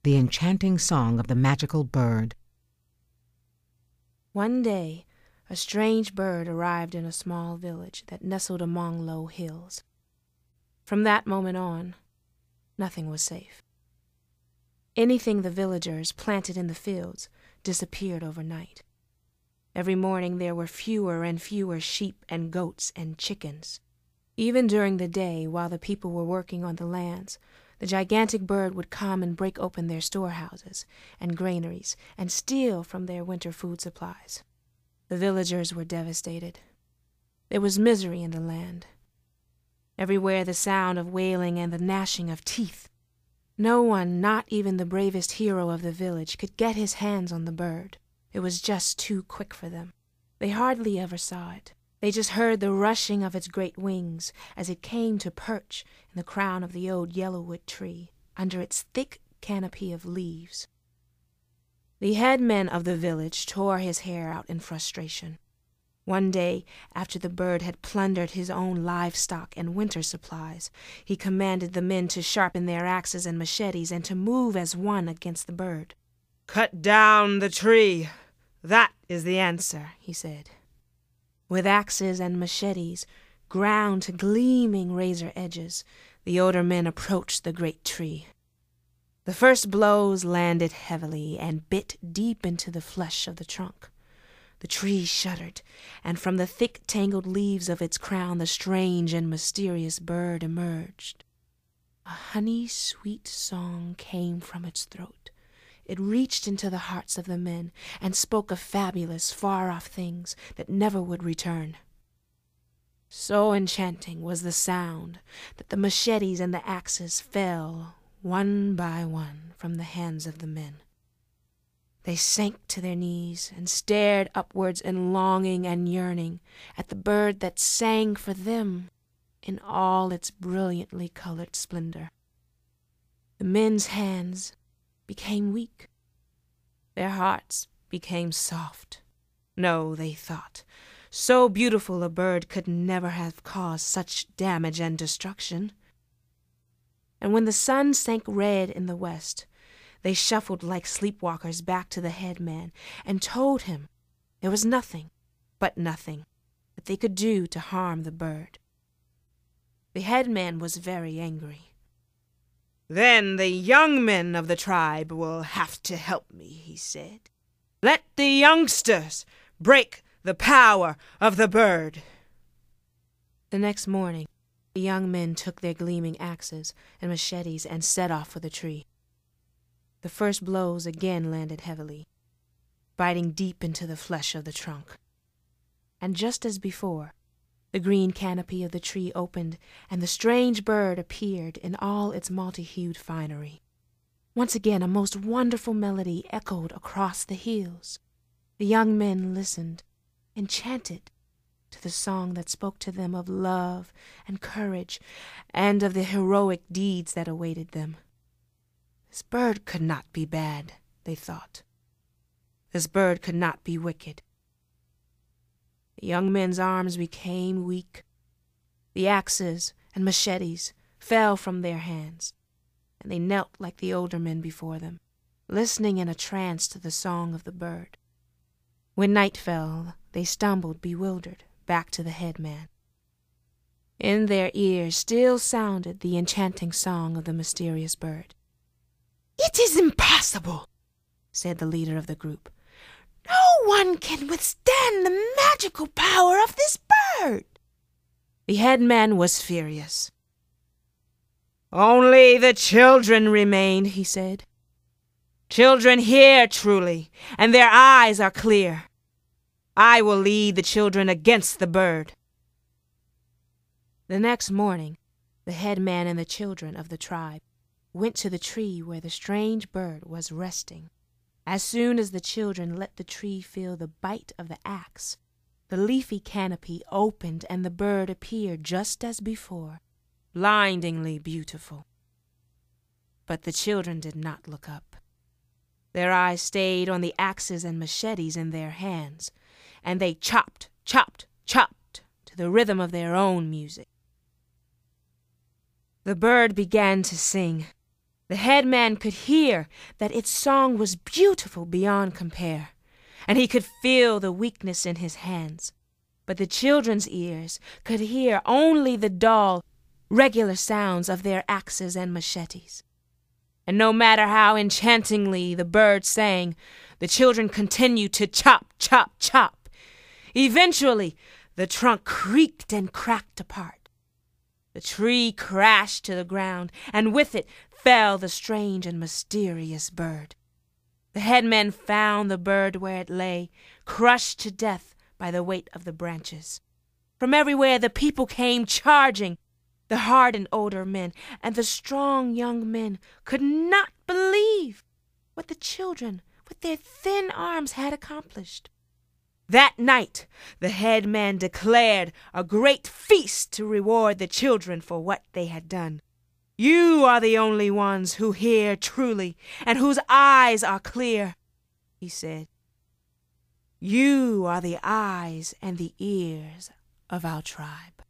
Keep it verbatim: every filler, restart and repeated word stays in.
The Enchanting Song of the Magical Bird. One day, a strange bird arrived in a small village that nestled among low hills. From that moment on, nothing was safe. Anything the villagers planted in the fields disappeared overnight. Every morning there were fewer and fewer sheep and goats and chickens. Even during the day, while the people were working on the lands, the gigantic bird would come and break open their storehouses and granaries and steal from their winter food supplies. The villagers were devastated. There was misery in the land. Everywhere the sound of wailing and the gnashing of teeth. No one, not even the bravest hero of the village, could get his hands on the bird. It was just too quick for them. They hardly ever saw it. They just heard the rushing of its great wings as it came to perch in the crown of the old yellowwood tree, under its thick canopy of leaves. The headman of the village tore his hair out in frustration. One day, after the bird had plundered his own livestock and winter supplies, he commanded the men to sharpen their axes and machetes and to move as one against the bird. "Cut down the tree. That is the answer," he said. With axes and machetes, ground to gleaming razor edges, the older men approached the great tree. The first blows landed heavily and bit deep into the flesh of the trunk. The tree shuddered, and from the thick tangled leaves of its crown the strange and mysterious bird emerged. A honey-sweet song came from its throat. It reached into the hearts of the men and spoke of fabulous, far-off things that never would return. So enchanting was the sound that the machetes and the axes fell, one by one, from the hands of the men. They sank to their knees and stared upwards in longing and yearning at the bird that sang for them in all its brilliantly colored splendor. The men's hands became weak. Their hearts became soft. No, they thought, so beautiful a bird could never have caused such damage and destruction. And when the sun sank red in the west, they shuffled like sleepwalkers back to the headman and told him there was nothing, but nothing, that they could do to harm the bird. The headman was very angry. "Then the young men of the tribe will have to help me," he said. "Let the youngsters break the power of the bird." The next morning, the young men took their gleaming axes and machetes and set off for the tree. The first blows again landed heavily, biting deep into the flesh of the trunk. And just as before, the green canopy of the tree opened, and the strange bird appeared in all its multi-hued finery. Once again a most wonderful melody echoed across the hills. The young men listened, enchanted, to the song that spoke to them of love and courage, and of the heroic deeds that awaited them. This bird could not be bad, they thought. This bird could not be wicked. The young men's arms became weak. The axes and machetes fell from their hands, and they knelt like the older men before them, listening in a trance to the song of the bird. When night fell, they stumbled, bewildered, back to the headman. In their ears still sounded the enchanting song of the mysterious bird. "It is impossible," said the leader of the group. "No one can withstand the magical power of this bird." The headman was furious. "Only the children remain," he said. "Children hear truly, and their eyes are clear. I will lead the children against the bird." The next morning, the headman and the children of the tribe went to the tree where the strange bird was resting. As soon as the children let the tree feel the bite of the axe, the leafy canopy opened and the bird appeared just as before, blindingly beautiful. But the children did not look up. Their eyes stayed on the axes and machetes in their hands, and they chopped, chopped, chopped to the rhythm of their own music. The bird began to sing. The The headman could hear that its song was beautiful beyond compare, and he could feel the weakness in his hands. But the children's ears could hear only the dull, regular sounds of their axes and machetes. And no matter how enchantingly the bird sang, the children continued to chop, chop, chop. Eventually, the trunk creaked and cracked apart. The tree crashed to the ground, and with it fell the strange and mysterious bird. The headman found the bird where it lay, crushed to death by the weight of the branches. From everywhere the people came charging. The hardened older men and the strong young men could not believe what the children with their thin arms had accomplished. That night the headman declared a great feast to reward the children for what they had done. "You are the only ones who hear truly and whose eyes are clear," he said. "You are the eyes and the ears of our tribe."